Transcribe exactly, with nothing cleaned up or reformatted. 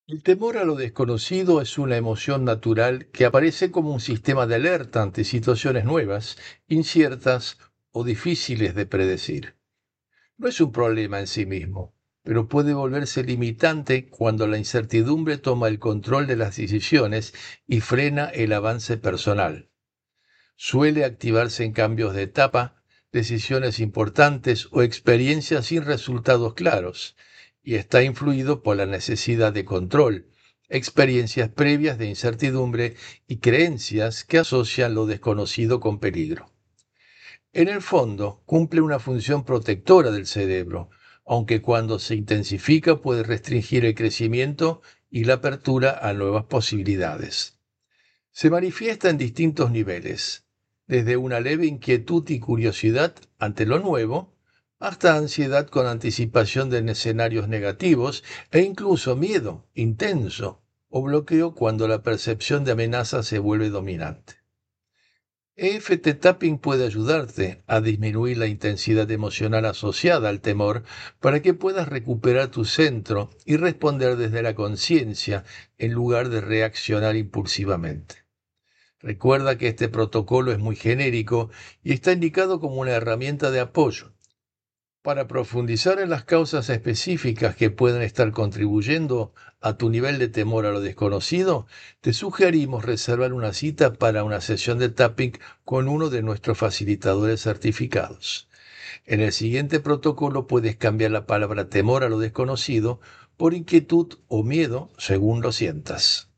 El temor a lo desconocido es una emoción natural que aparece como un sistema de alerta ante situaciones nuevas, inciertas o difíciles de predecir. No es un problema en sí mismo, pero puede volverse limitante cuando la incertidumbre toma el control de las decisiones y frena el avance personal. Suele activarse en cambios de etapa, decisiones importantes o experiencias sin resultados claros, y está influido por la necesidad de control, experiencias previas de incertidumbre y creencias que asocian lo desconocido con peligro. En el fondo, cumple una función protectora del cerebro, aunque cuando se intensifica puede restringir el crecimiento y la apertura a nuevas posibilidades. Se manifiesta en distintos niveles, desde una leve inquietud y curiosidad ante lo nuevo, hasta ansiedad con anticipación de escenarios negativos e incluso miedo intenso o bloqueo cuando la percepción de amenaza se vuelve dominante. E F T Tapping puede ayudarte a disminuir la intensidad emocional asociada al temor para que puedas recuperar tu centro y responder desde la conciencia en lugar de reaccionar impulsivamente. Recuerda que este protocolo es muy genérico y está indicado como una herramienta de apoyo. Para profundizar en las causas específicas que pueden estar contribuyendo a tu nivel de temor a lo desconocido, te sugerimos reservar una cita para una sesión de tapping con uno de nuestros facilitadores certificados. En el siguiente protocolo puedes cambiar la palabra temor a lo desconocido por inquietud o miedo según lo sientas.